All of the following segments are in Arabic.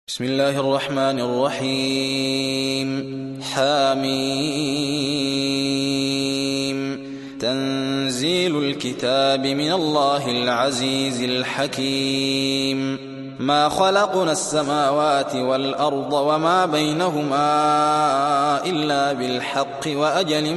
بسم الله الرحمن الرحيم. حميم. تنزيل الكتاب من الله العزيز الحكيم. ما خلقنا السماوات والأرض وما بينهما إلا بالحق وأجل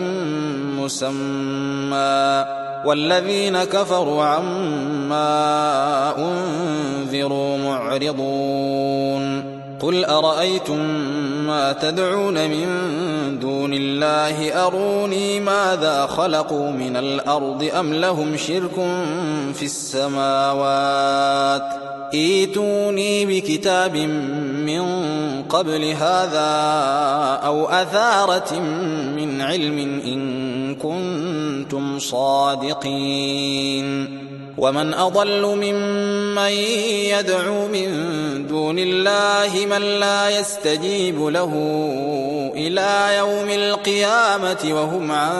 مسمى، والذين كفروا عما أنذروا معرضون. قل أرأيتم ما تدعون من دون الله أروني ماذا خلقوا من الأرض أم لهم شرك في السماوات، ائتوني بكتاب من قبل هذا أو أثارة من علم إن كنتم صادقين. ومن أضل ممن يدعو من دون الله من لا يستجيب له إلى يوم القيامة وهم عن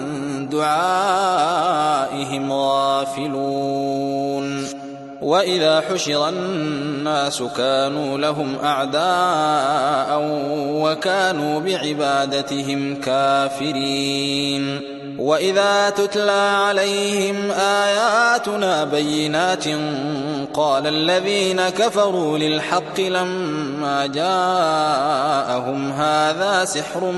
دعائهم غافلون. وإذا حشر الناس كانوا لهم أعداء وكانوا بعبادتهم كافرين. وإذا تتلى عليهم آياتنا بينات قال الذين كفروا للحق لما جاءهم هذا سحر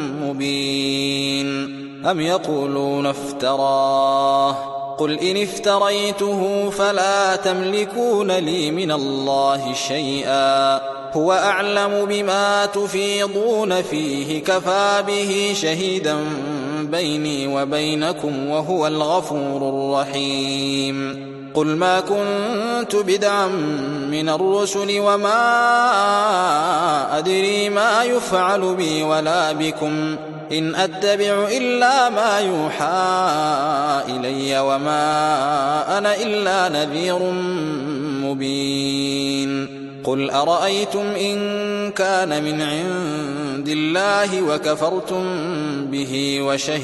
مبين أم يقولون افتراه، قل إن افتريته فلا تملكون لي من الله شيئا، هو أعلم بما تفيضون فيه كفى به شهيدا بيني وبينكم وهو الغفور الرحيم. قل ما كنت بدعا من الرسل وما أدري ما يفعل بي ولا بكم، إن أتبع إلا ما يوحى إلي وما أنا إلا نذير مبين. قل أرأيتم إن كان من عند الله وكفرتم به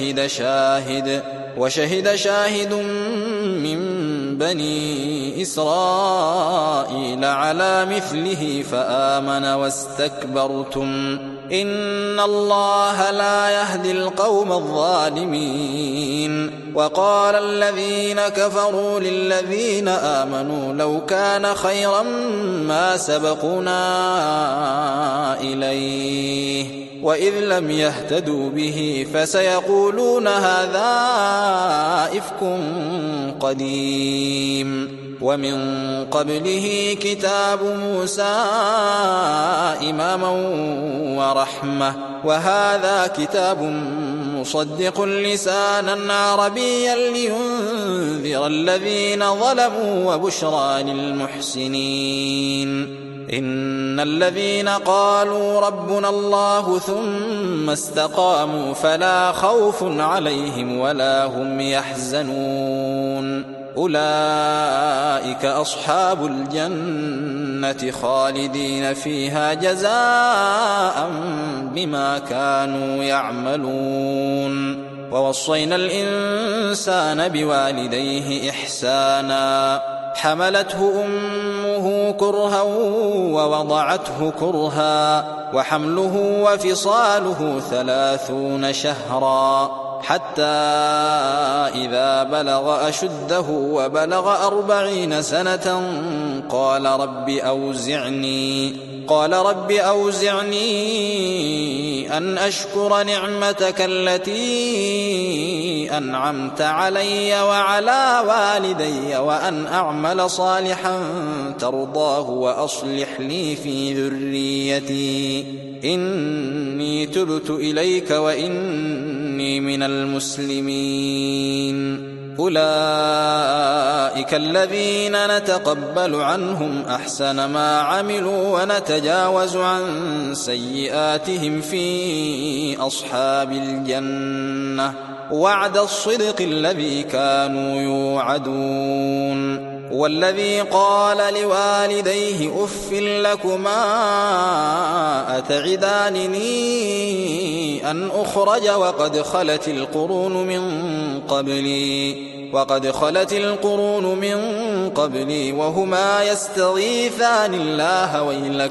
وشهد شاهد من بني إسرائيل على مثله فآمن واستكبرتم إن الله لا يهدي القوم الظالمين. وقال الذين كفروا للذين آمنوا لو كان خيرا ما سبقونا إليه وإذ لم يهتدوا به فسيقولون هذا إفك قديم. ومن قبله كتاب موسى إماما ورحمة، وهذا كتاب مصدق لسانا عربيا لينذر الذين ظلموا وبشرى للمحسنين. إن الذين قالوا ربنا الله ثم استقاموا فلا خوف عليهم ولا هم يحزنون، أولئك أصحاب الجنة خالدين فيها جزاء بما كانوا يعملون. ووصينا الإنسان بوالديه إحسانا، حملته أمه كرها ووضعته كرها، وحمله وفصاله 30 شهرا، حتى إذا بلغ أشده وبلغ 40 سنة قال رب أوزعني أن أشكر نعمتك التي أنعمت علي وعلى والدي وأن أعمل صالحا ترضاه وأصلح لي في ذريتي إني تبت إليك وإني من المسلمين. أولئك الذين نتقبل عنهم أحسن ما عملوا ونتجاوز عن سيئاتهم في أصحاب الجنة، وعد الصدق الذي كانوا يوعدون. والذي قال لوالديه أف لكما أتعدانني أن أخرج وقد خلت القرون من قبلي وهما يستغيثان الله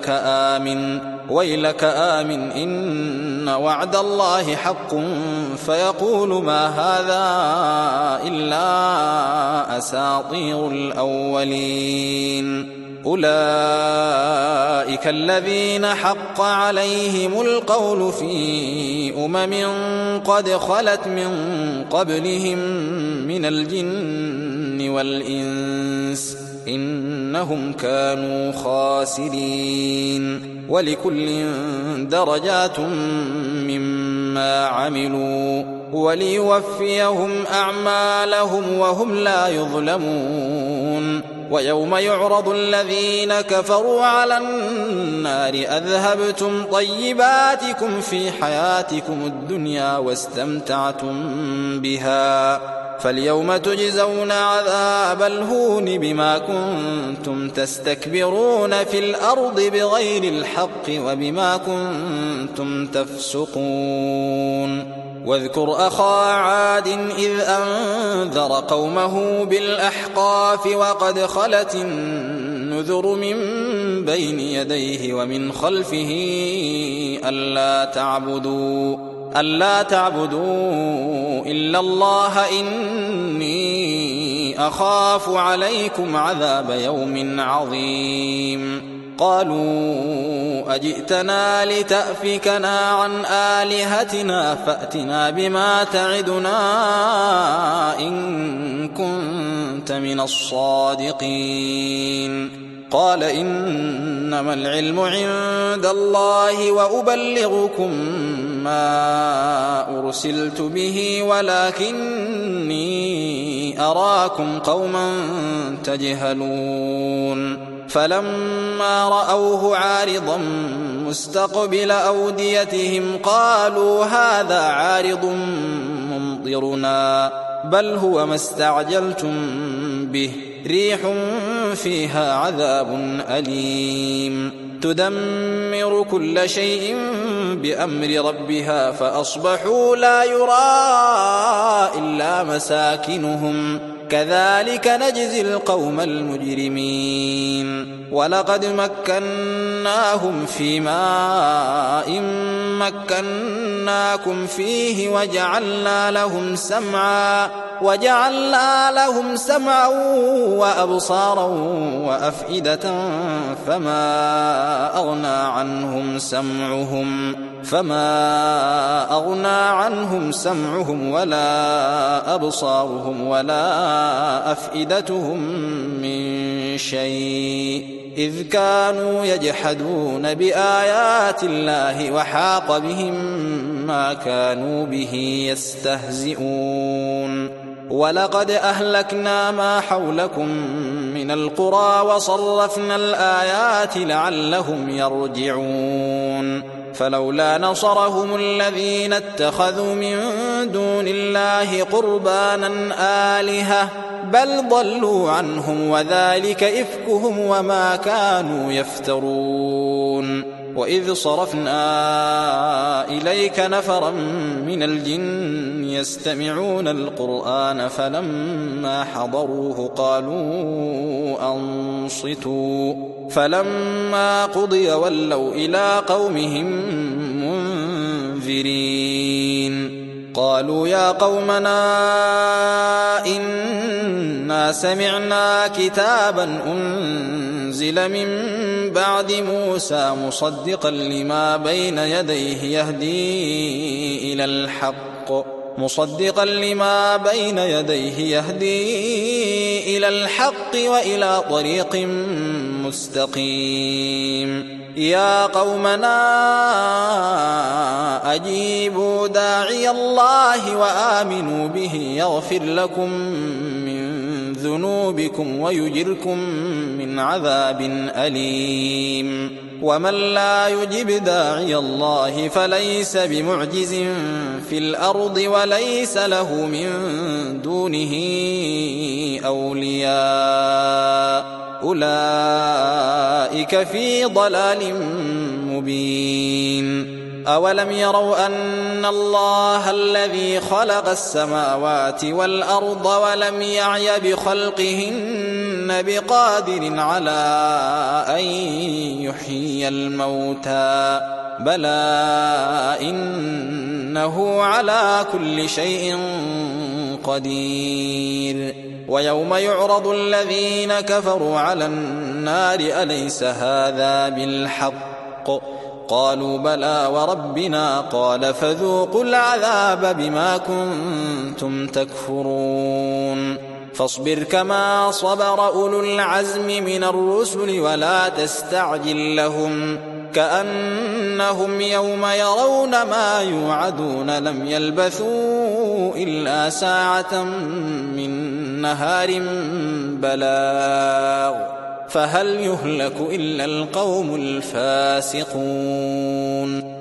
ويلك آمن إن وعد الله حق فيقول ما هذا إلا أساطير الأولين أولئك الذين حق عليهم القول في قد خلت من قبلهم من الجن والإنس إنهم كانوا خاسرين ولكل درجات مما عملوا وليوفيهم أعمالهم وهم لا يظلمون ويوم يعرض الذين كفروا على النار أذهبتم طيباتكم في حياتكم الدنيا واستمتعتم بها فاليوم تجزون عذاب الهون بما كنتم تستكبرون في الأرض بغير الحق وبما كنتم تفسقون واذكر أخا عاد إذ أنذر قومه بالأحقاف وقد خلت النذر من بين يديه ومن خلفه ألا تعبدوا إلا الله إني أخاف عليكم عذاب يوم عظيم قالوا أجئتنا لتأفكنا عن آلهتنا فأتنا بما تعدنا إن كنت من الصادقين قال إنما العلم عند الله وأبلغكم ما أرسلت به ولكني أراكم قوما تجهلون فلما رأوه عارضا مستقبل أوديتهم قالوا هذا عارض ممطرنا بل هو ما استعجلتم به ريح فيها عذاب أليم تدمر كل شيء بأمر ربها فأصبحوا لا يرى إلا مساكنهم كذلك نجزي القوم المجرمين ولقد مكناهم في ماء مكناكم فيه وجعلنا لهم سمعا وأبصارا وأفئدة فما أغنى عنهم سمعهم ولا أبصارهم ولا أفئدتهم من شيء إذ كانوا يجحدون بآيات الله وحاق بهم ما كانوا به يستهزئون ولقد أهلكنا ما حولكم من القرى وصرفنا الآيات لعلهم يرجعون فلولا نصرهم الذين اتخذوا من دون الله قربانا آلهة بل ضلوا عنهم وذلك إفكهم وما كانوا يفترون وإذ صرفنا إليك نفرا من الجن يستمعون القرآن فلما حضروه قالوا أنصتوا فلما قضي ولوا إلى قومهم منذرين قالوا يا قومنا إنا سمعنا كتابا أنزل من بعد موسى مصدقا لما بين يديه يهدي إلى الحق وإلى طريق مستقيم يا قومنا أجيبوا داعي الله وآمنوا به يغفر لكم من ذنوبكم ويجركم من عذاب أليم. ومن لا يجب داعي الله فليس بمعجز في الأرض وليس له من دونه أولياء أولئك في ضلال مبين. أولم يروا أن الله الذي خلق السماوات والأرض ولم يعي بخلقهن بقادر على أن يحيي الموتى بلى إنه على كل شيء قدير. ويوم يعرض الذين كفروا على النار أليس هذا بالحق قالوا بلى وربنا قال فذوقوا العذاب بما كنتم تكفرون. فاصبر كما صبر أولو العزم من الرسل ولا تستعجل لهم كأنهم يوم يرون ما يوعدون لم يلبثوا إلا ساعة من نهار بلاغ فهل يهلك إلا القوم الفاسقون.